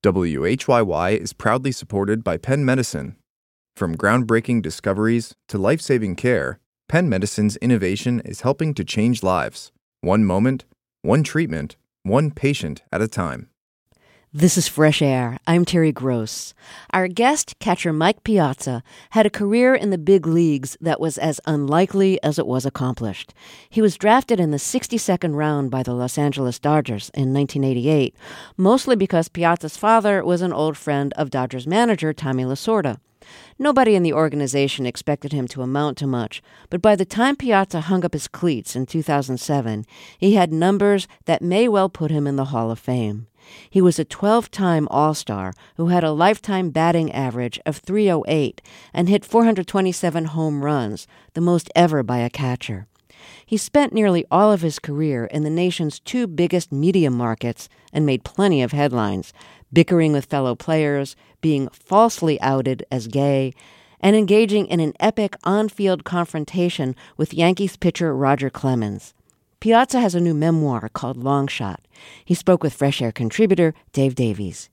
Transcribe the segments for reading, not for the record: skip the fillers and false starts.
WHYY is proudly supported by Penn Medicine. From groundbreaking discoveries to life-saving care, Penn Medicine's innovation is helping to change lives. One moment, one treatment, one patient at a time. This is Fresh Air. I'm Terry Gross. Our guest, catcher Mike Piazza, had a career in the big leagues that was as unlikely as it was accomplished. He was drafted in the 62nd round by the Los Angeles Dodgers in 1988, mostly because Piazza's father was an old friend of Dodgers manager Tommy Lasorda. Nobody in the organization expected him to amount to much, but by the time Piazza hung up his cleats in 2007, he had numbers that may well put him in the Hall of Fame. He was a 12-time All-Star who had a lifetime batting average of .308 and hit 427 home runs, the most ever by a catcher. He spent nearly all of his career in the nation's two biggest media markets and made plenty of headlines, bickering with fellow players, being falsely outed as gay, and engaging in an epic on-field confrontation with Yankees pitcher Roger Clemens. Piazza has a new memoir called Long Shot. He spoke with Fresh Air contributor Dave Davies.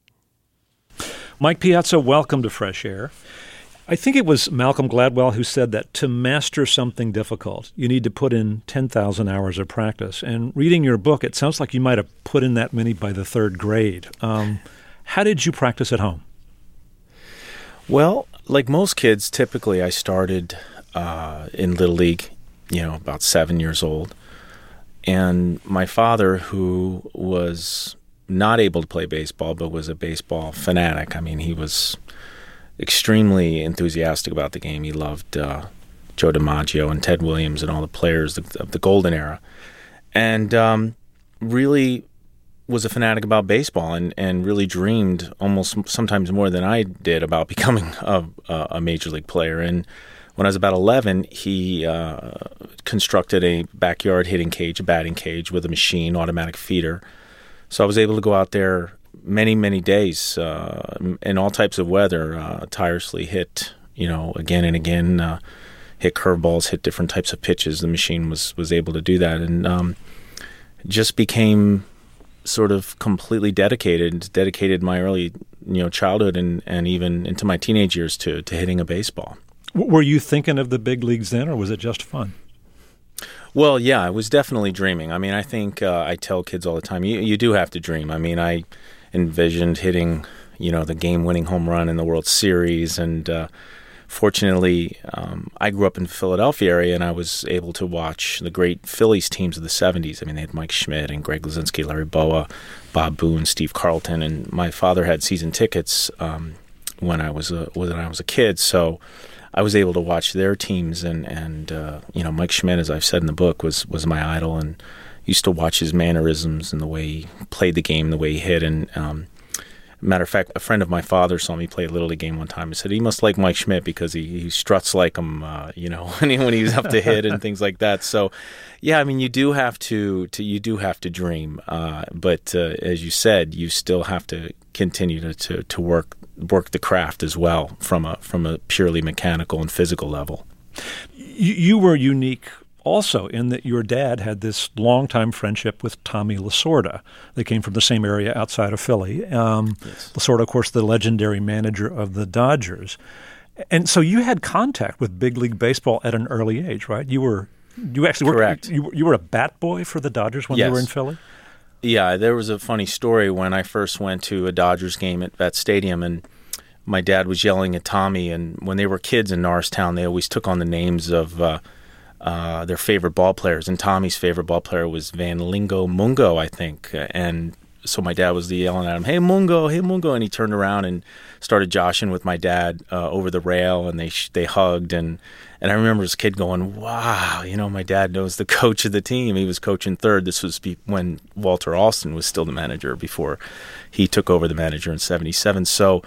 Mike Piazza, welcome to Fresh Air. I think it was Malcolm Gladwell who said that to master something difficult, you need to put in 10,000 hours of practice. And reading your book, it sounds like you might have put in that many by the third grade. How did you practice at home? Well, like most kids, typically I started in Little League, about 7 years old. And my father, who was not able to play baseball, but was a baseball fanatic. I mean, he was extremely enthusiastic about the game. He loved Joe DiMaggio and Ted Williams and all the players of the golden era. And really was a fanatic about baseball and really dreamed almost sometimes more than I did about becoming a major league player. And when I was about 11, he constructed a backyard hitting cage, a batting cage with a machine, automatic feeder. So I was able to go out there many, many days in all types of weather, tirelessly hit, again and again, hit curveballs, hit different types of pitches. The machine was able to do that, and just became sort of completely dedicated my early, childhood and even into my teenage years to hitting a baseball. Were you thinking of the big leagues then, or was it just fun? Well, yeah, I was definitely dreaming. I mean, I think I tell kids all the time, you do have to dream. I mean, I envisioned hitting, the game-winning home run in the World Series, and fortunately, I grew up in the Philadelphia area, and I was able to watch the great Phillies teams of the 70s. I mean, they had Mike Schmidt and Greg Luzinski, Larry Bowa, Bob Boone, Steve Carlton, and my father had season tickets when I was a kid, so I was able to watch their teams, and Mike Schmidt, as I've said in the book, was my idol, and used to watch his mannerisms and the way he played the game, the way he hit. And matter of fact, a friend of my father saw me play a Little League game one time and said he must like Mike Schmidt because he struts like him, when he's up to hit and things like that. So, yeah, I mean, you do have to dream, but as you said, you still have to continue to work the craft as well from a purely mechanical and physical level. You were unique also in that your dad had this longtime friendship with Tommy Lasorda. They came from the same area outside of Philly. Yes. Lasorda, of course, the legendary manager of the Dodgers. And so you had contact with big league baseball at an early age, right? You actually Correct. You were a bat boy for the Dodgers when Yes. they were in Philly? Yeah, there was a funny story when I first went to a Dodgers game at that stadium, and my dad was yelling at Tommy, and when they were kids in Norristown, they always took on the names of their favorite ball players, and Tommy's favorite ball player was Van Lingo Mungo, I think, and so my dad was yelling at him, hey Mungo, and he turned around and started joshing with my dad over the rail, and they hugged, and I remember as a kid going, wow, my dad knows the coach of the team. He was coaching third. This was when Walter Alston was still the manager before he took over the manager in 77. So,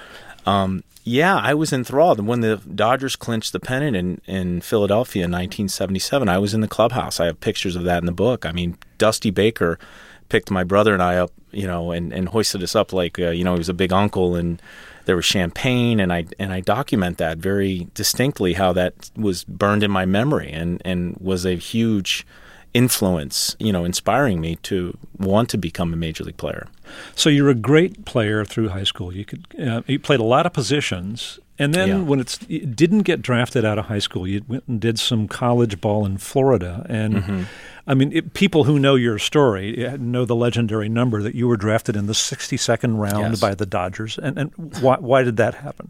yeah, I was enthralled. And when the Dodgers clinched the pennant in Philadelphia in 1977, I was in the clubhouse. I have pictures of that in the book. I mean, Dusty Baker picked my brother and I up, and hoisted us up like, he was a big uncle, and there was champagne, and I document that very distinctly, how that was burned in my memory and was a huge influence, inspiring me to want to become a major league player. So you're a great player through high school. You played a lot of positions, and then when you didn't get drafted out of high school, you went and did some college ball in Florida. And I mean, people who know your story know the legendary number that you were drafted in the 62nd round by the Dodgers. And why did that happen?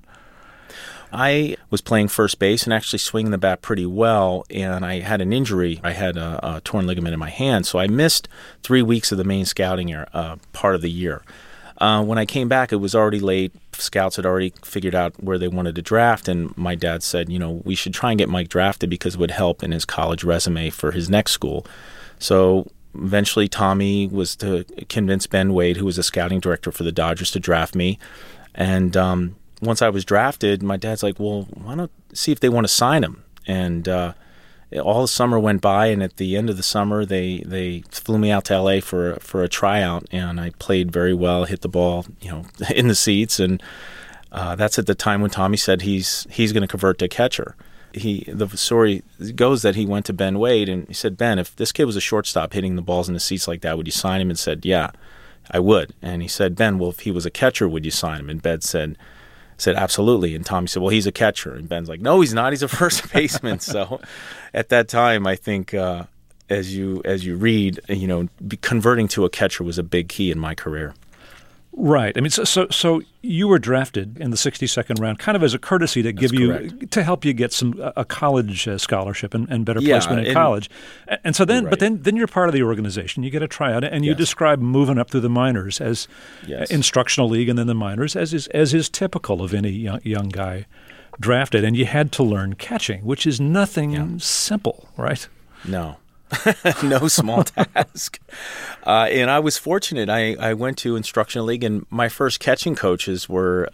I was playing first base and actually swinging the bat pretty well, and I had an injury. I had a torn ligament in my hand, so I missed 3 weeks of the main scouting part of the year. When I came back, it was already late. Scouts had already figured out where they wanted to draft, and my dad said, we should try and get Mike drafted because it would help in his college resume for his next school. So eventually Tommy was to convince Ben Wade, who was a scouting director for the Dodgers, to draft me. And once I was drafted, my dad's like, well, why not see if they want to sign him? And all the summer went by, and at the end of the summer, they flew me out to L.A. for a tryout, and I played very well, hit the ball, in the seats, and that's at the time when Tommy said he's going to convert to catcher. The story goes that he went to Ben Wade, and he said, Ben, if this kid was a shortstop hitting the balls in the seats like that, would you sign him? And said, yeah, I would. And he said, Ben, well, if he was a catcher, would you sign him? And Ben said, absolutely. And Tommy said, well, he's a catcher. And Ben's like, no, he's not. He's a first baseman. So at that time, I think as you read, converting to a catcher was a big key in my career. Right. I mean, so you were drafted in the 62nd round, kind of as a courtesy to give to help you get a college scholarship and better placement in college. And so then, right. But then you're part of the organization. You get a tryout, and you describe moving up through the minors as instructional league, and then the minors, as is typical of any young guy drafted. And you had to learn catching, which is nothing simple, right? No. No small task. And I was fortunate. I went to Instructional League, and my first catching coaches were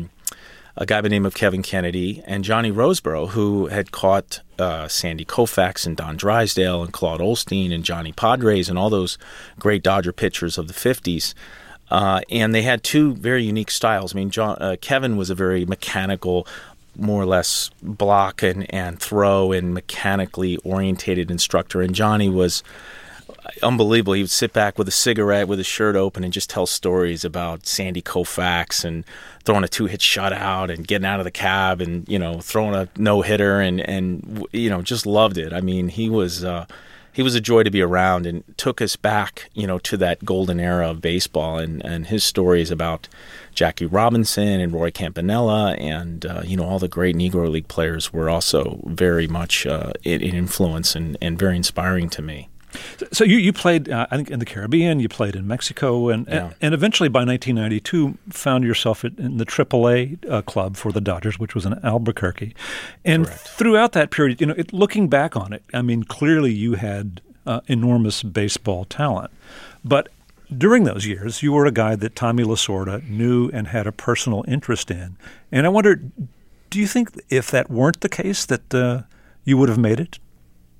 a guy by the name of Kevin Kennedy and Johnny Roseborough, who had caught Sandy Koufax and Don Drysdale and Claude Olstein and Johnny Padres and all those great Dodger pitchers of the 50s. And they had two very unique styles. I mean, Kevin was a very mechanical, more or less block and throw and mechanically orientated instructor. And Johnny was unbelievable. He would sit back with a cigarette with his shirt open and just tell stories about Sandy Koufax and throwing a 2-hit shutout and getting out of the cab and, throwing a no-hitter and just loved it. I mean, he was a joy to be around and took us back, to that golden era of baseball. And his stories about Jackie Robinson and Roy Campanella and, all the great Negro League players were also very much an influence and very inspiring to me. So you played, I think, in the Caribbean. You played in Mexico, and eventually by 1992 found yourself in the AAA club for the Dodgers, which was in Albuquerque. And throughout that period, looking back on it, I mean, clearly you had enormous baseball talent. But during those years, you were a guy that Tommy Lasorda knew and had a personal interest in. And I wonder, do you think if that weren't the case that you would have made it?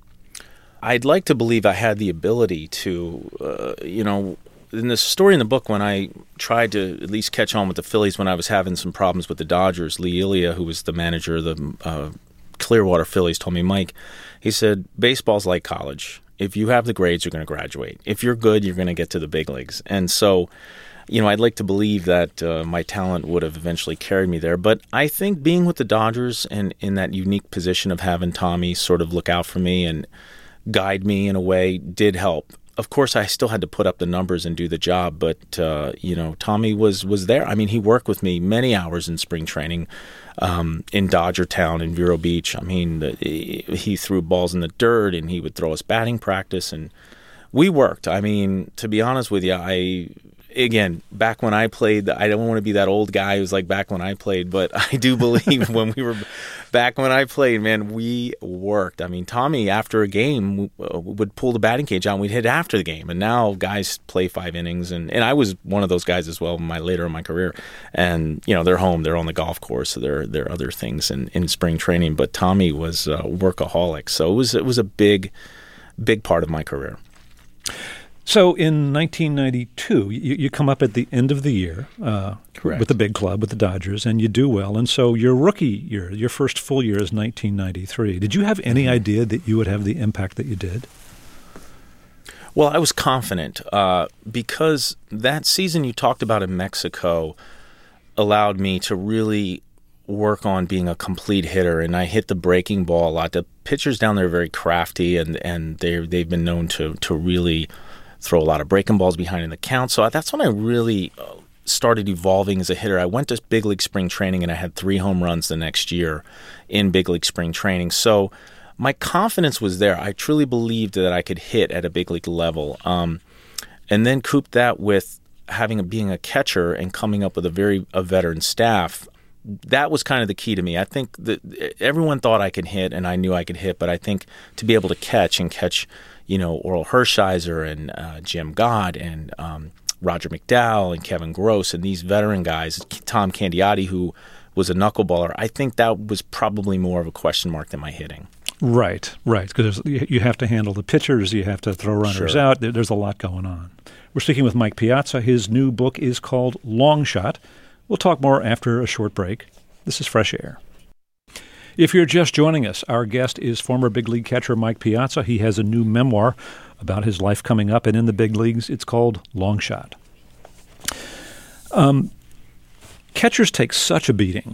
I'd like to believe I had the ability to, in the story in the book, when I tried to at least catch on with the Phillies when I was having some problems with the Dodgers, Lee Elia, who was the manager of the Clearwater Phillies, told me, Mike, he said, baseball's like college. If you have the grades, you're going to graduate. If you're good, you're going to get to the big leagues. And so, I'd like to believe that my talent would have eventually carried me there. But I think being with the Dodgers and in that unique position of having Tommy sort of look out for me and guide me in a way did help. Of course, I still had to put up the numbers and do the job, but Tommy was there. I mean, he worked with me many hours in spring training in Dodger Town in Vero Beach. I mean, he threw balls in the dirt, and he would throw us batting practice, and we worked. I mean, to be honest with you, again, back when I played, I don't want to be that old guy who's like back when I played, but I do believe when we were back when I played, man, we worked. I mean, Tommy, after a game, would pull the batting cage out and we'd hit after the game. And now guys play 5 innings. And I was one of those guys as well later in my career. And, they're home. They're on the golf course. So there are other things in spring training. But Tommy was a workaholic. So it was a big, big part of my career. So in 1992, you come up at the end of the year with the big club, with the Dodgers, and you do well. And so your rookie year, your first full year is 1993. Did you have any idea that you would have the impact that you did? Well, I was confident because that season you talked about in Mexico allowed me to really work on being a complete hitter, and I hit the breaking ball a lot. The pitchers down there are very crafty, and they've been known to really throw a lot of breaking balls behind in the count. So that's when I really started evolving as a hitter. I went to big league spring training, and I had 3 home runs the next year in big league spring training. So my confidence was there. I truly believed that I could hit at a big league level. And then coop that with being a catcher and coming up with a veteran staff. That was kind of the key to me. I think that everyone thought I could hit, and I knew I could hit, but I think to be able to catch, Oral Hershiser and Jim Gott and Roger McDowell and Kevin Gross and these veteran guys, Tom Candiotti, who was a knuckleballer, I think that was probably more of a question mark than my hitting. Right, because you have to handle the pitchers, you have to throw runners Sure. out. There's a lot going on. We're speaking with Mike Piazza. His new book is called Long Shot. We'll talk more after a short break. This is Fresh Air. If you're just joining us, our guest is former big league catcher Mike Piazza. He has a new memoir about his life coming up and in the big leagues. It's called Long Shot. Catchers take such a beating.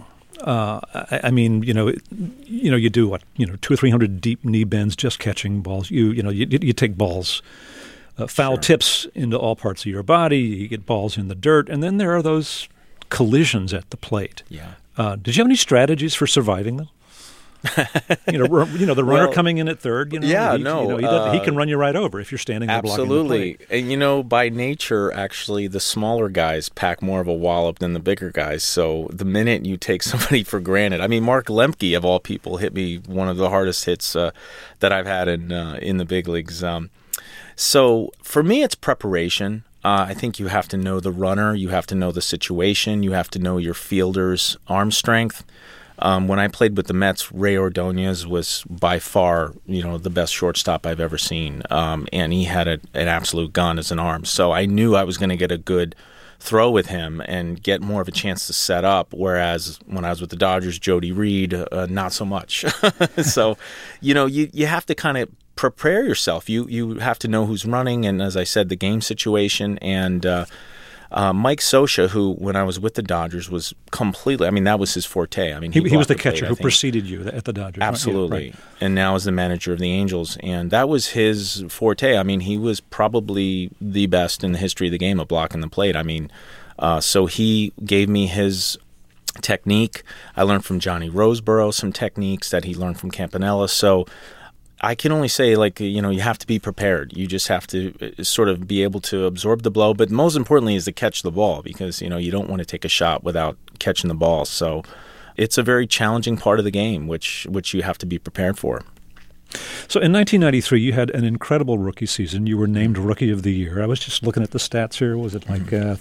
You do what, 200 or 300 deep knee bends just catching balls. You take balls, foul Sure. tips into all parts of your body. You get balls in the dirt, and then there are those collisions at the plate. Yeah. Did you have any strategies for surviving them? The runner coming in at third. He can run you right over if you're standing there blocking the Absolutely. plate. And, by nature, actually, the smaller guys pack more of a wallop than the bigger guys. So the minute you take somebody for granted, Mark Lemke, of all people, hit me one of the hardest hits that I've had in the big leagues. So for me, it's preparation. I think you have to know the runner. You have to know the situation. You have to know your fielder's arm strength. When I played with the Mets, Ray Ordonez was by far, the best shortstop I've ever seen, and he had an absolute gun as an arm. So I knew I was going to get a good throw with him and get more of a chance to set up, whereas when I was with the Dodgers, Jody Reed, not so much. So, you have to kind of prepare yourself. You have to know who's running, and as I said, the game situation, and Mike Scioscia, who, when I was with the Dodgers, was completely, that was his forte. He was the catcher who preceded you at the Dodgers. Absolutely. Right? Yeah, right. And now is the manager of the Angels. And that was his forte. He was probably the best in the history of the game of blocking the plate. So he gave me his technique. I learned from Johnny Roseborough some techniques that he learned from Campanella. So I can only say, you have to be prepared. You just have to sort of be able to absorb the blow. But most importantly is to catch the ball because, you don't want to take a shot without catching the ball. So it's a very challenging part of the game, which you have to be prepared for. So in 1993, you had an incredible rookie season. You were named Rookie of the Year. I was just looking at the stats here. Was it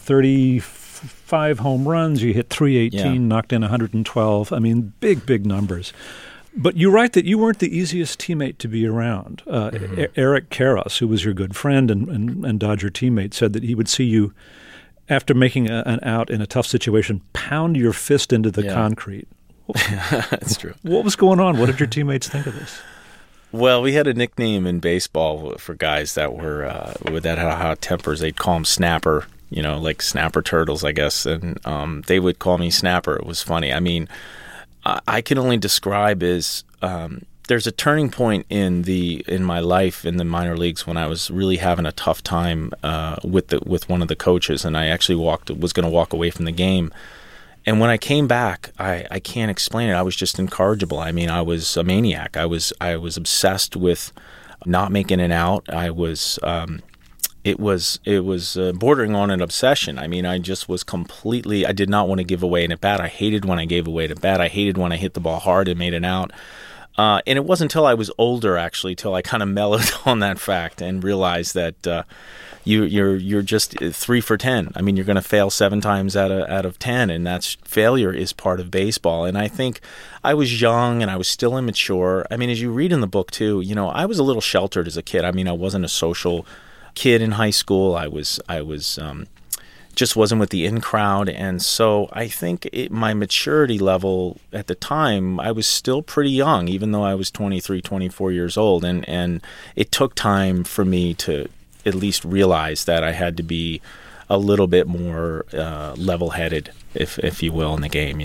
35 home runs? You hit 318, knocked in 112. Big numbers. But you write that you weren't the easiest teammate to be around. Eric Karros, who was your good friend and Dodger teammate, said that he would see you, after making an out in a tough situation, pound your fist into the concrete. That's true. What was going on? What did your teammates think of this? Well, we had a nickname in baseball for guys that were that had hot tempers. They'd call them Snapper, like Snapper Turtles, I guess. And they would call me Snapper. It was funny. I can only describe as there's a turning point in my life in the minor leagues when I was really having a tough time with one of the coaches, and I actually was going to walk away from the game. And when I came back, I can't explain it. I was just incorrigible. I was a maniac. I was obsessed with not making it out. It was bordering on an obsession. I just was completely. I did not want to give away an at bat. I hated when I gave away an at bat. I hated when I hit the ball hard and made it out. And it wasn't until I was older, actually, till I kind of mellowed on that fact and realized that you're just 3 for 10. You're going to fail 7 times out of 10, and failure is part of baseball. And I think I was young and I was still immature. As you read in the book too, I was a little sheltered as a kid. I wasn't a social kid in high school. I was just wasn't with the in crowd, and so I think my maturity level at the time, I was still pretty young, even though I was 23, 24 years old, and it took time for me to at least realize that I had to be a little bit more level-headed, if you will, in the game,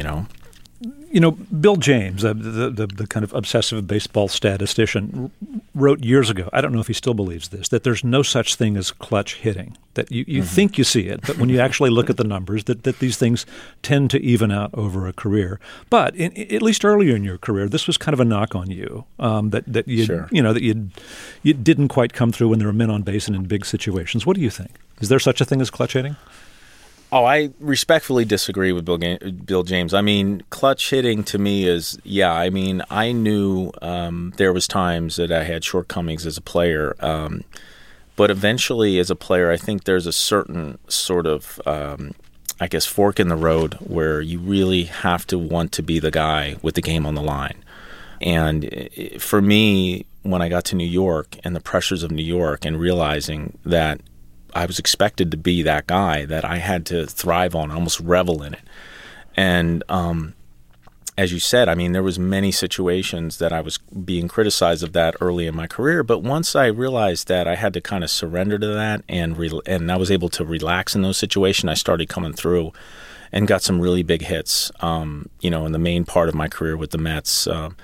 Bill James, the kind of obsessive baseball statistician, wrote years ago, I don't know if he still believes this, that there's no such thing as clutch hitting, that you think you see it, but when you actually look at the numbers, that these things tend to even out over a career. But at least earlier in your career, this was kind of a knock on you, that you Sure. that you didn't quite come through when there were men on base and in big situations. What do you think? Is there such a thing as clutch hitting? Oh, I respectfully disagree with Bill James. I mean, clutch hitting to me is, I knew there was times that I had shortcomings as a player, but eventually as a player, I think there's a certain sort of, fork in the road where you really have to want to be the guy with the game on the line. And for me, when I got to New York and the pressures of New York and realizing that I was expected to be that guy, that I had to thrive on, almost revel in it. And as you said, there was many situations that I was being criticized of that early in my career. But once I realized that I had to kind of surrender to that and I was able to relax in those situations, I started coming through and got some really big hits, in the main part of my career with the Mets.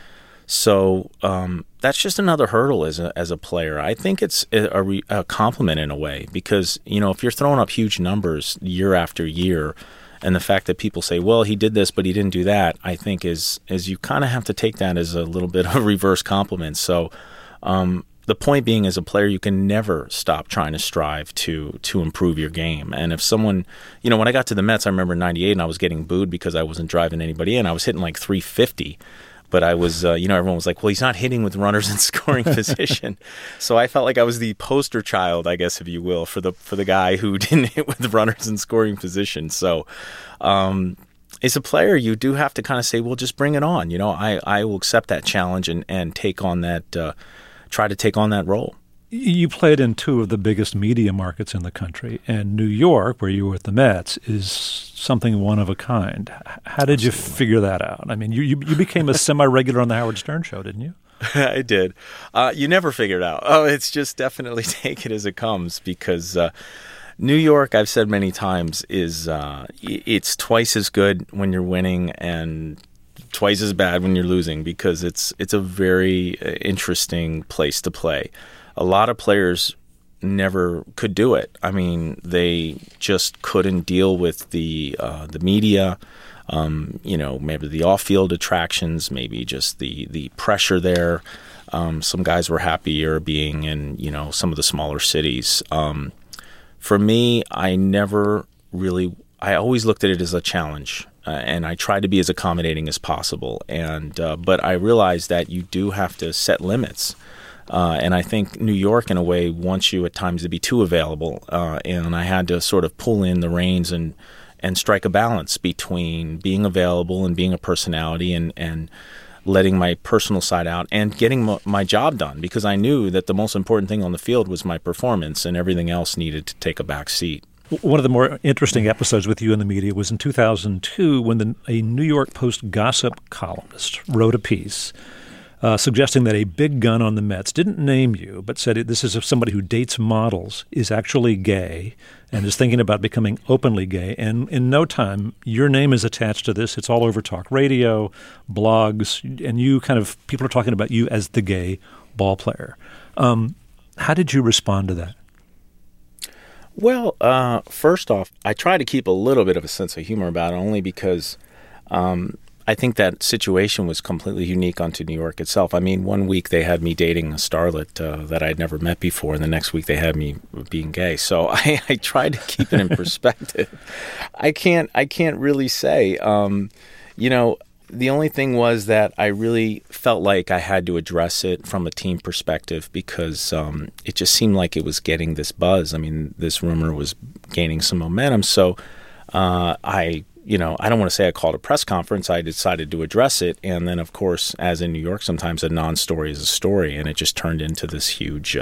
So that's just another hurdle as a player. I think it's a compliment in a way because, if you're throwing up huge numbers year after year and the fact that people say, well, he did this, but he didn't do that, I think is you kind of have to take that as a little bit of a reverse compliment. So the point being, as a player, you can never stop trying to strive to improve your game. And if someone, when I got to the Mets, I remember in 98 and I was getting booed because I wasn't driving anybody in. I was hitting like 350. But I was, everyone was like, well, he's not hitting with runners in scoring position. So I felt like I was the poster child, I guess, if you will, for the guy who didn't hit with runners in scoring position. So as a player, you do have to kind of say, well, just bring it on. I will accept that challenge and take on that, try to take on that role. You played in two of the biggest media markets in the country, and New York, where you were at the Mets, is something one of a kind. How did you figure that out? You became a semi-regular on the Howard Stern show, didn't you? I did. You never figure it out. Oh, it's just definitely take it as it comes because New York, I've said many times, is it's twice as good when you're winning and twice as bad when you're losing because it's a very interesting place to play. A lot of players never could do it. They just couldn't deal with the media, maybe the off-field attractions, maybe just the pressure there. Some guys were happier being in, some of the smaller cities. For me, I always looked at it as a challenge. And I tried to be as accommodating as possible. But I realized that you do have to set limits. And I think New York, in a way, wants you at times to be too available. And I had to sort of pull in the reins and strike a balance between being available and being a personality and letting my personal side out and getting my job done because I knew that the most important thing on the field was my performance and everything else needed to take a back seat. One of the more interesting episodes with you in the media was in 2002 when a New York Post gossip columnist wrote a piece suggesting that a big gun on the Mets didn't name you, but said this is somebody who dates models, is actually gay, and is thinking about becoming openly gay. And in no time, your name is attached to this. It's all over talk radio, blogs, and people are talking about you as the gay ball player. How did you respond to that? Well, first off, I try to keep a little bit of a sense of humor about it, only because I think that situation was completely unique onto New York itself. 1 week they had me dating a starlet that I'd never met before, and the next week they had me being gay. So I tried to keep it in perspective. I can't really say. The only thing was that I really felt like I had to address it from a team perspective because it just seemed like it was getting this buzz. This rumor was gaining some momentum. So I don't want to say I called a press conference. I decided to address it. And then, of course, as in New York, sometimes a non-story is a story. And it just turned into this huge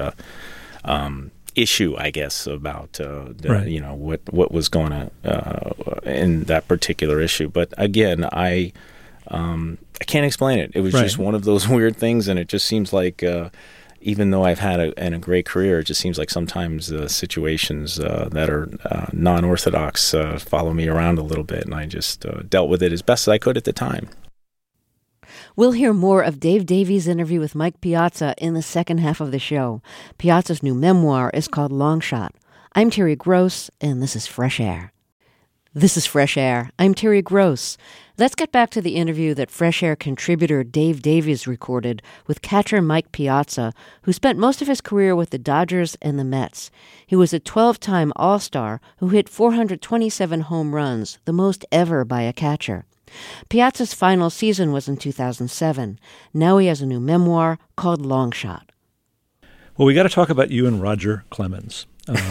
issue, I guess, about what was going on in that particular issue. But again, I can't explain it. It was just one of those weird things, and it just seems like even though I've had a great career, it just seems like sometimes situations that are non-orthodox follow me around a little bit, and I just dealt with it as best as I could at the time. We'll hear more of Dave Davies' interview with Mike Piazza in the second half of the show. Piazza's new memoir is called Long Shot. I'm Terry Gross, and this is Fresh Air. This is Fresh Air. I'm Terry Gross. Let's get back to the interview that Fresh Air contributor Dave Davies recorded with catcher Mike Piazza, who spent most of his career with the Dodgers and the Mets. He was a 12-time All-Star who hit 427 home runs, the most ever by a catcher. Piazza's final season was in 2007. Now he has a new memoir called Long Shot. Well, we got to talk about you and Roger Clemens.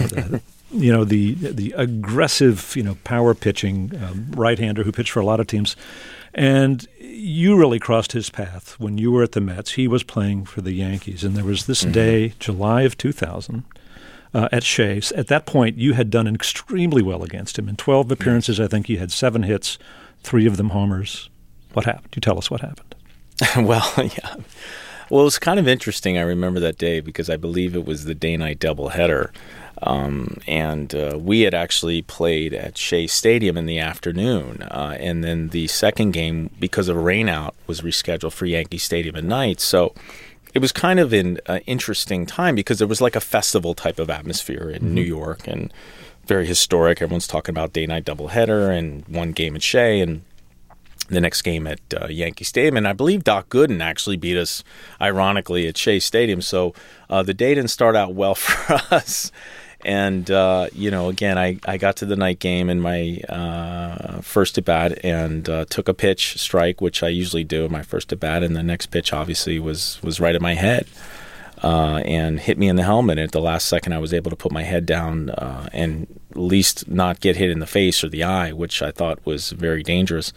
The aggressive, power pitching right-hander who pitched for a lot of teams. And you really crossed his path when you were at the Mets. He was playing for the Yankees. And there was this day, July of 2000, at Shea. At that point, you had done extremely well against him. In 12 appearances, I think you had 7 hits, 3 of them homers. What happened? You tell us what happened. Well, yeah. Well, it was kind of interesting. I remember that day because I believe it was the day-night doubleheader. And we had actually played at Shea Stadium in the afternoon. And then the second game, because of a rainout, was rescheduled for Yankee Stadium at night. So it was kind of an interesting time because there was like a festival type of atmosphere in New York and very historic. Everyone's talking about day-night doubleheader and one game at Shea and the next game at Yankee Stadium. And I believe Doc Gooden actually beat us, ironically, at Shea Stadium. So the day didn't start out well for us. And, again, I got to the night game in my first at-bat and took a pitch strike, which I usually do in my first at-bat. And the next pitch, obviously, was right at my head and hit me in the helmet. And at the last second, I was able to put my head down and at least not get hit in the face or the eye, which I thought was very dangerous.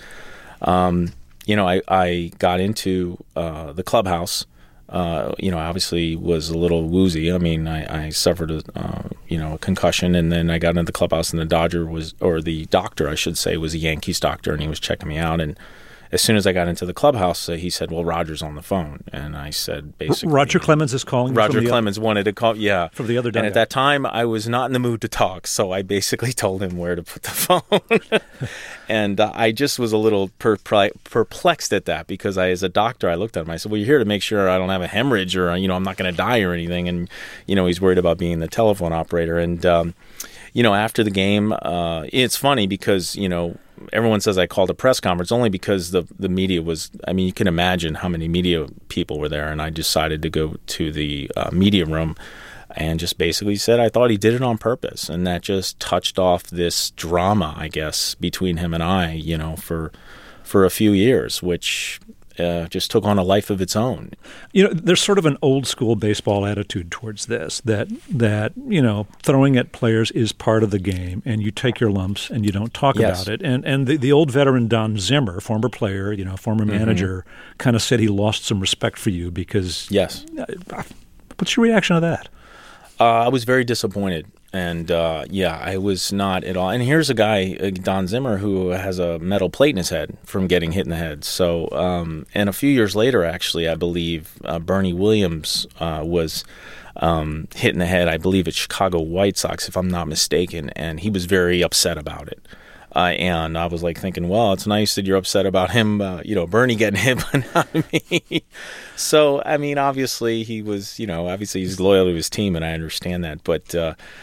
I got into the clubhouse. Obviously was a little woozy. I mean, I suffered a concussion, and then I got into the clubhouse, and the doctor, I should say, was a Yankees doctor, and he was checking me out. And as soon as I got into the clubhouse, he said, "Well, Roger's on the phone," and I said, basically, Roger Clemens is calling. Roger Clemens wanted to call, from the other dugout. And at that time, I was not in the mood to talk, so I basically told him where to put the phone. And I just was a little perplexed at that because as a doctor, I looked at him. I said, "Well, you're here to make sure I don't have a hemorrhage or I'm not going to die or anything." And he's worried about being the telephone operator. And after the game, it's funny because everyone says I called a press conference only because the media was, you can imagine how many media people were there, and I decided to go to the media room and just basically said I thought he did it on purpose, and that just touched off this drama, I guess, between him and I, for a few years, which just took on a life of its own. There's sort of an old school baseball attitude towards this, that throwing at players is part of the game, and you take your lumps and you don't talk about it. And the old veteran Don Zimmer, former player, former manager, kind of said he lost some respect for you because. Yes. What's your reaction to that? I was very disappointed. And, I was not at all. And here's a guy, Don Zimmer, who has a metal plate in his head from getting hit in the head. So, and a few years later, actually, I believe Bernie Williams was hit in the head, I believe, at Chicago White Sox, if I'm not mistaken. And he was very upset about it. And I was like thinking, well, it's nice that you're upset about him, Bernie getting hit, but not me. So, obviously he was, obviously he's loyal to his team, and I understand that. But,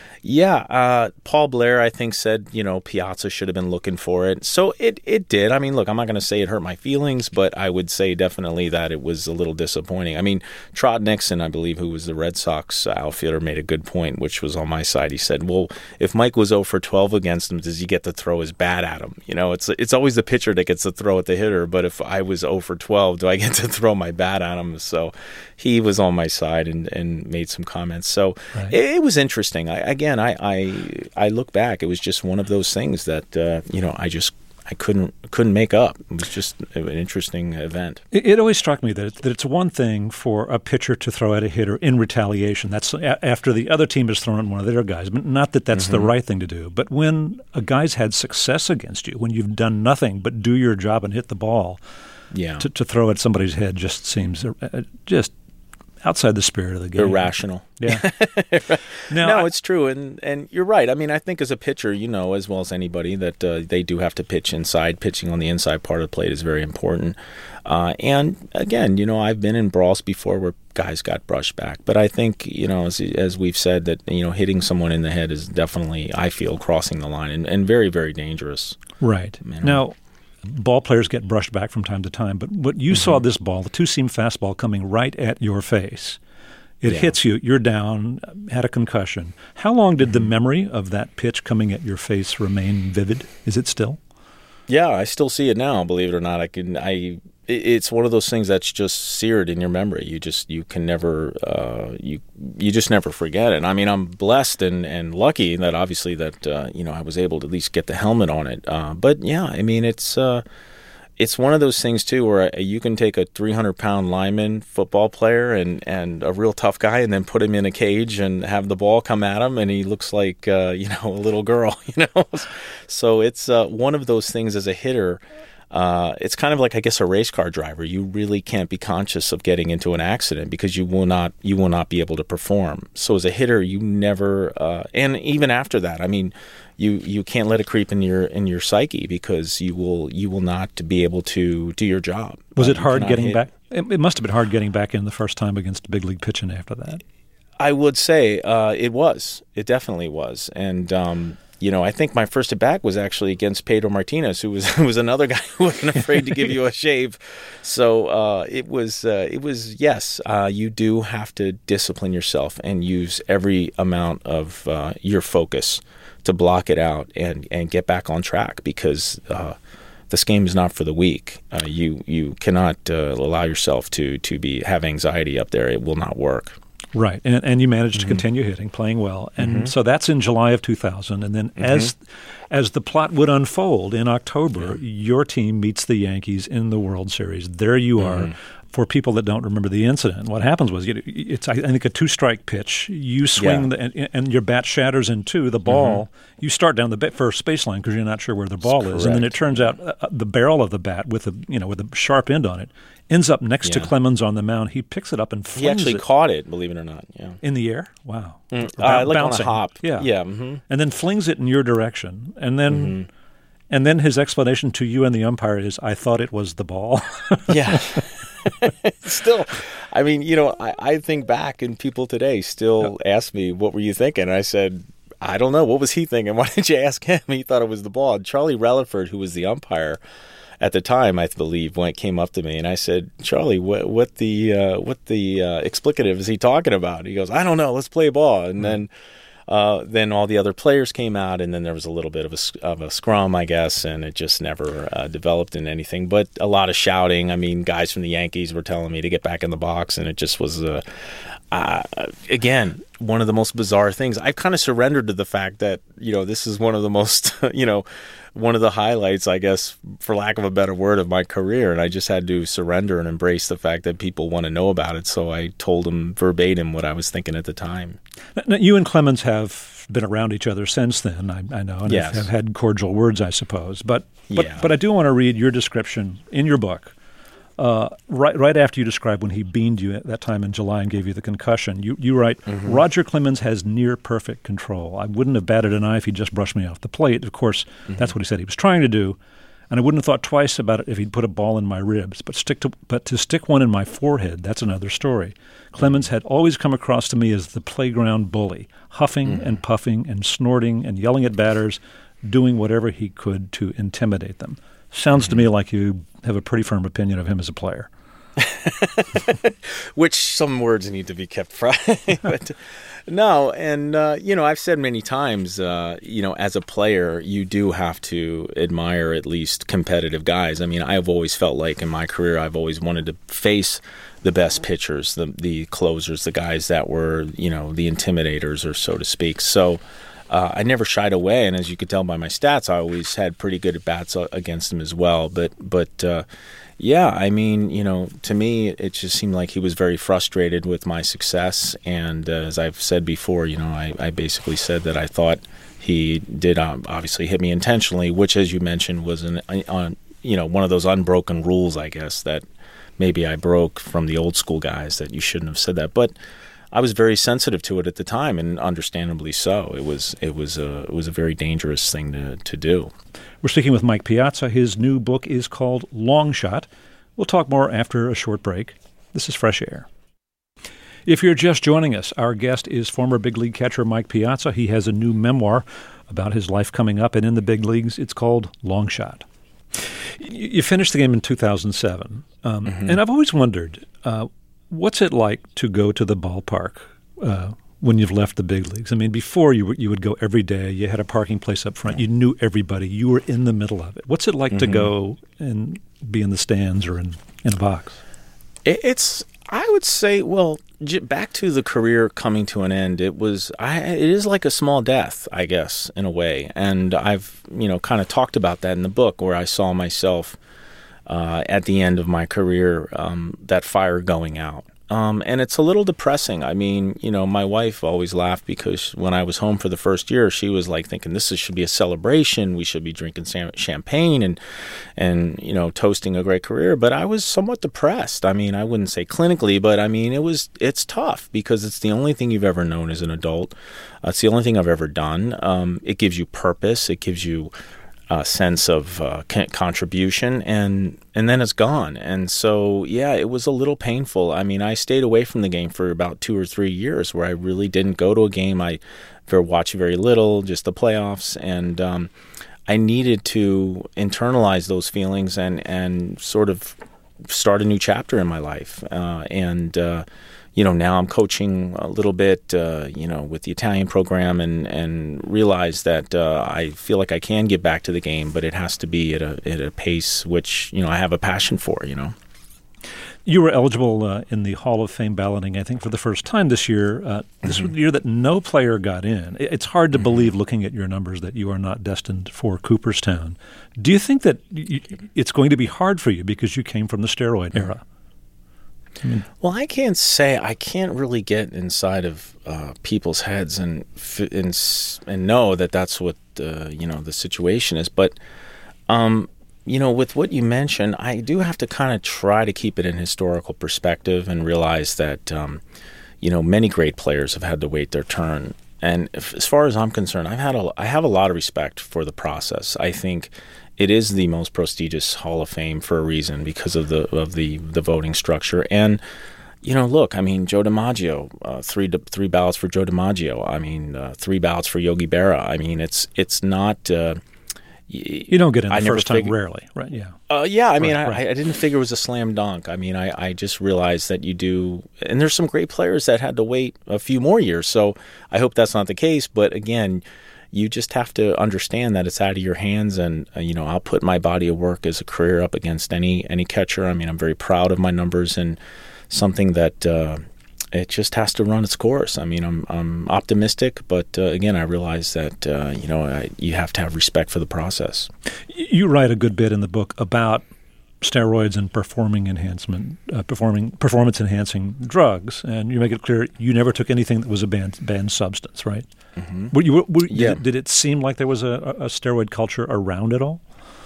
Paul Blair, I think, said, Piazza should have been looking for it. So it did. Look, I'm not going to say it hurt my feelings, but I would say definitely that it was a little disappointing. Trot Nixon, I believe, who was the Red Sox outfielder, made a good point, which was on my side. He said, well, if Mike was 0 for 12 against him, does he get to throw his bat at him? It's always the pitcher that gets to throw at the hitter, but if I was 0 for 12, do I get to throw my bat at him? So he was on my side and made some comments. So it was interesting. I look back. It was just one of those things that I couldn't make up. It was just an interesting event. It always struck me that it's one thing for a pitcher to throw at a hitter in retaliation. That's after the other team has thrown at one of their guys. But not that that's the right thing to do. But when a guy's had success against you, when you've done nothing but do your job and hit the ball, to throw at somebody's head just seems just outside the spirit of the game. Irrational. Yeah. No, it's true, and you're right. I mean, I think as a pitcher, you know as well as anybody that they do have to pitch inside. Pitching on the inside part of the plate is very important. And again, you know, I've been in brawls before where guys got brushed back, but I think, you know, as we've said, that, you know, hitting someone in the head is definitely, I feel, crossing the line and very, very dangerous. Right. You know? Now, ball players get brushed back from time to time, but what you saw this ball, the two-seam fastball coming right at your face. It hits you, you're down, had a concussion. How long did the memory of that pitch coming at your face remain vivid? Is it still? Yeah, I still see it now, believe it or not. It's one of those things that's just seared in your memory. You can never you just never forget it. I mean, I'm blessed and lucky that obviously that you know, I was able to at least get the helmet on it. But yeah, I mean, it's one of those things too where you can take a 300-pound lineman football player and a real tough guy and then put him in a cage and have the ball come at him and he looks like you know, a little girl, you know. So it's one of those things as a hitter. It's kind of like, I guess, a race car driver. You really can't be conscious of getting into an accident because you will not be able to perform. So as a hitter, you never, and even after that, I mean, you can't let it creep in your psyche because you will not be able to do your job. Was it hard getting back? It must have been hard getting back in the first time against big league pitching after that. I would say it was. It definitely was, and. You know, I think my first at bat was actually against Pedro Martinez, who was another guy who wasn't afraid to give you a shave. So it was yes, you do have to discipline yourself and use every amount of your focus to block it out and get back on track because this game is not for the weak. You cannot allow yourself to have anxiety up there. It will not work. Right, and you managed to continue hitting, playing well. And so that's in July of 2000. And then as the plot would unfold in October, your team meets the Yankees in the World Series. There you are. For people that don't remember the incident, what happens was it's, I think, a two-strike pitch. You swing, and your bat shatters in two. The ball, you start down the first baseline because you're not sure where the ball is. And then it turns out the barrel of the bat with a sharp end on it ends up next to Clemens on the mound. He picks it up and flings it. He actually caught it, believe it or not. Yeah. In the air? Wow. Like bouncing. on a hop. Yeah. Yeah. And then flings it in your direction. And then and then his explanation to you and the umpire is, I thought it was the ball. Yeah. Still, I mean, you know, I think back and people today still ask me, what were you thinking? And I said, I don't know. What was he thinking? Why didn't you ask him? He thought it was the ball. Charlie Relaford, who was the umpire at the time, I believe, when it came up to me, and I said, Charlie, what the explicative is he talking about? He goes, I don't know. Let's play ball. And then all the other players came out, and then there was a little bit of a scrum, I guess, and it just never developed in anything. But a lot of shouting. I mean, guys from the Yankees were telling me to get back in the box, and it just was, again, one of the most bizarre things. I've kind of surrendered to the fact that, you know, this is one of the most, you know, one of the highlights, I guess, for lack of a better word, of my career. And I just had to surrender and embrace the fact that people want to know about it. So I told them verbatim what I was thinking at the time. Now, you and Clemens have been around each other since then, I know, and have had cordial words, I suppose. But I do want to read your description in your book. Right after you describe when he beamed you at that time in July and gave you the concussion, you write, Roger Clemens has near perfect control. I wouldn't have batted an eye if he'd just brushed me off the plate. Of course, that's what he said he was trying to do, and I wouldn't have thought twice about it if he'd put a ball in my ribs. But to stick one in my forehead, that's another story. Clemens had always come across to me as the playground bully, huffing and puffing and snorting and yelling at batters, doing whatever he could to intimidate them. Sounds to me like you have a pretty firm opinion of him as a player. Which some words need to be kept private. But no, and, you know, I've said many times, you know, as a player, you do have to admire at least competitive guys. I mean, I've always felt like in my career, I've always wanted to face the best pitchers, the closers, the guys that were, you know, the intimidators, or so to speak. So I never shied away, and as you could tell by my stats, I always had pretty good at-bats against him as well. But yeah, I mean, you know, to me, it just seemed like he was very frustrated with my success. And as I've said before, you know, I basically said that I thought he did obviously hit me intentionally, which, as you mentioned, was you know, one of those unbroken rules, I guess, that maybe I broke from the old school guys that you shouldn't have said that. But I was very sensitive to it at the time, and understandably so. It was a very dangerous thing to do. We're speaking with Mike Piazza. His new book is called Long Shot. We'll talk more after a short break. This is Fresh Air. If you're just joining us, our guest is former big league catcher Mike Piazza. He has a new memoir about his life coming up and in the big leagues. It's called Long Shot. You finished the game in 2007, and I've always wondered, what's it like to go to the ballpark when you've left the big leagues? I mean, before you would go every day. You had a parking place up front. You knew everybody. You were in the middle of it. What's it like to go and be in the stands or in a box? I would say, well, back to the career coming to an end, it is like a small death, I guess, in a way. And I've, kind of talked about that in the book, where I saw myself at the end of my career, that fire going out. And it's a little depressing. I mean, my wife always laughed because when I was home for the first year, she was like thinking should be a celebration. We should be drinking champagne and toasting a great career. But I was somewhat depressed. I mean, I wouldn't say clinically, but I mean, it's tough because it's the only thing you've ever known as an adult. It's the only thing I've ever done. It gives you purpose. It gives you sense of contribution, and then it's gone. And so, yeah, it was a little painful. I mean, I stayed away from the game for about 2 or 3 years where I really didn't go to a game. I watched very little, just the playoffs, and I needed to internalize those feelings and sort of start a new chapter in my life. Now I'm coaching a little bit, with the Italian program and realize that I feel like I can get back to the game, but it has to be at a pace which, I have a passion for, You were eligible in the Hall of Fame balloting, I think, for the first time this year. This was the year that no player got in. It's hard to believe, looking at your numbers, that you are not destined for Cooperstown. Do you think that it's going to be hard for you because you came from the steroid era? Well, I can't really get inside of people's heads and know that that's what the situation is. But with what you mentioned, I do have to kind of try to keep it in historical perspective and realize that many great players have had to wait their turn. And as far as I'm concerned, I have a lot of respect for the process. I think it is the most prestigious Hall of Fame for a reason because of the voting structure. And look, I mean, Joe DiMaggio, three ballots for Joe DiMaggio. I mean, 3 ballots for Yogi Berra. I mean, it's not. You don't get in the first time, rarely, right? Yeah. Yeah. I mean, right. I didn't figure it was a slam dunk. I mean, I just realized that you do, and there's some great players that had to wait a few more years. So I hope that's not the case. But again, you just have to understand that it's out of your hands, and I'll put my body of work as a career up against any catcher. I mean, I'm very proud of my numbers, and something that it just has to run its course. I mean, I'm optimistic, but again, I realize that you have to have respect for the process. You write a good bit in the book about steroids and performance enhancing drugs, and you make it clear you never took anything that was a banned substance, right? Mm-hmm. Did it seem like there was a steroid culture around it all?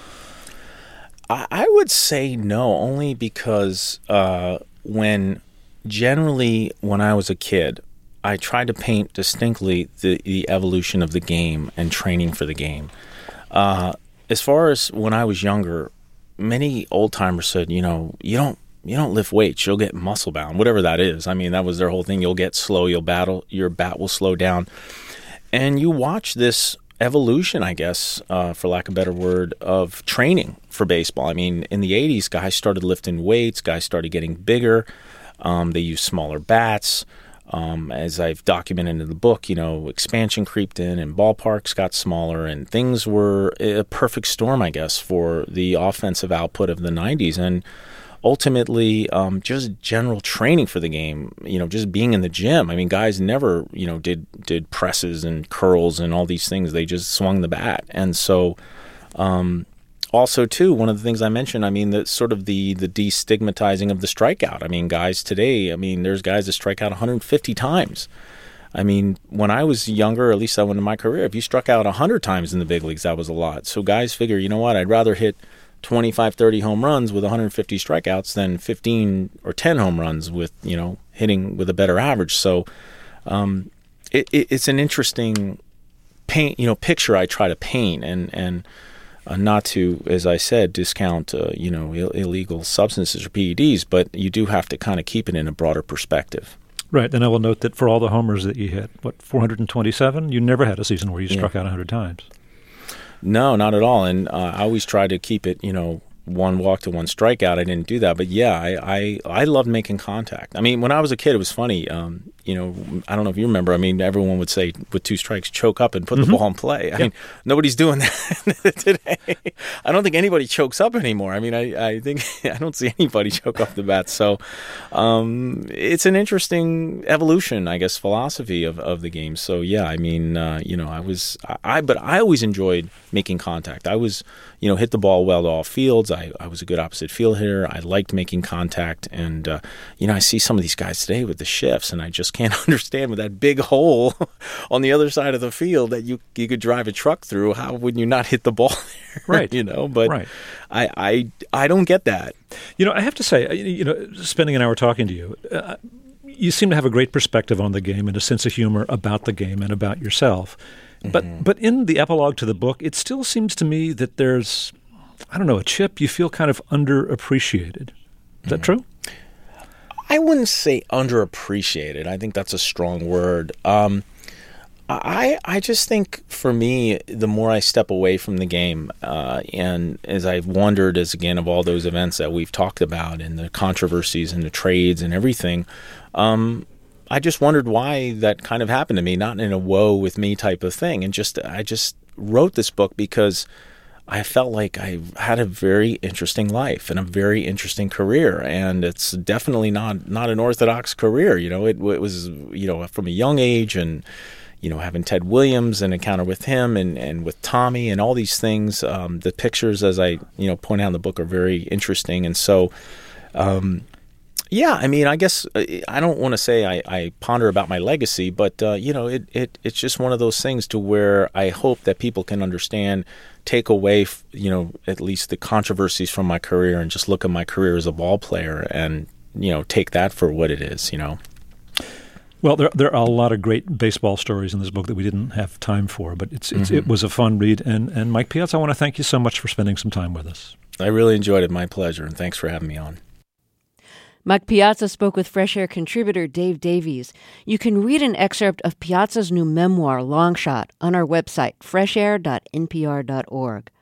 I would say no, only because when I was a kid, I tried to paint distinctly the evolution of the game and training for the game. As far as when I was younger, many old-timers said, you don't lift weights, you'll get muscle bound, whatever that is. I mean, that was their whole thing. You'll get slow, your bat will slow down. And you watch this evolution, I guess, for lack of a better word, of training for baseball. I mean, in the 80s, guys started lifting weights, guys started getting bigger. They used smaller bats. As I've documented in the book, expansion creeped in and ballparks got smaller, and things were a perfect storm, I guess, for the offensive output of the 90s. And ultimately, just general training for the game, just being in the gym. I mean, guys never, did presses and curls and all these things. They just swung the bat. And so, also, too, one of the things I mentioned, I mean, the sort of the destigmatizing of the strikeout. I mean, guys today, there's guys that strike out 150 times. I mean, when I was younger, at least I went in my career, if you struck out 100 times in the big leagues, that was a lot. So guys figure, you know what, I'd rather hit 25, 30 home runs with 150 strikeouts than 15 or 10 home runs with, hitting with a better average. So it's an interesting picture I try to paint, and not to, as I said, discount illegal substances or PEDs, but you do have to kind of keep it in a broader perspective. Right, and I will note that for all the homers that you hit, 427, you never had a season where you struck out 100 times. No, not at all. And I always try to keep it, one walk to one strikeout. I didn't do that. But yeah, I loved making contact. I mean, when I was a kid, it was funny. I don't know if you remember. I mean, everyone would say with 2 strikes, choke up and put the ball in play. I mean, nobody's doing that today. I don't think anybody chokes up anymore. I mean, I think I don't see anybody choke off the bat. So it's an interesting evolution, I guess, philosophy of the game. So yeah, I mean, but I always enjoyed making contact. I was, hit the ball well to all fields. I was a good opposite field hitter. I liked making contact. And, I see some of these guys today with the shifts, and I just can't understand with that big hole on the other side of the field that you could drive a truck through. How would you not hit the ball there? Right. But right. I don't get that. I have to say, spending an hour talking to you, you seem to have a great perspective on the game and a sense of humor about the game and about yourself. But in the epilogue to the book, it still seems to me that there's, a chip you feel kind of underappreciated. Is that true? I wouldn't say underappreciated. I think that's a strong word. I just think for me, the more I step away from the game, and as I've wondered, of all those events that we've talked about and the controversies and the trades and everything, I just wondered why that kind of happened to me, not in a woe with me type of thing. And I just wrote this book because I felt like I had a very interesting life and a very interesting career. And it's definitely not an orthodox career. It was, from a young age, and, having Ted Williams, an encounter with him and with Tommy and all these things. The pictures, as I, point out in the book, are very interesting. And so, yeah, I mean, I guess I don't want to say I ponder about my legacy, but, it's just one of those things to where I hope that people can understand, take away, at least the controversies from my career and just look at my career as a ball player and, take that for what it is, Well, there are a lot of great baseball stories in this book that we didn't have time for, but it was a fun read. And Mike Piazza, I want to thank you so much for spending some time with us. I really enjoyed it. My pleasure, and thanks for having me on. Mike Piazza spoke with Fresh Air contributor Dave Davies. You can read an excerpt of Piazza's new memoir, Long Shot, on our website, freshair.npr.org.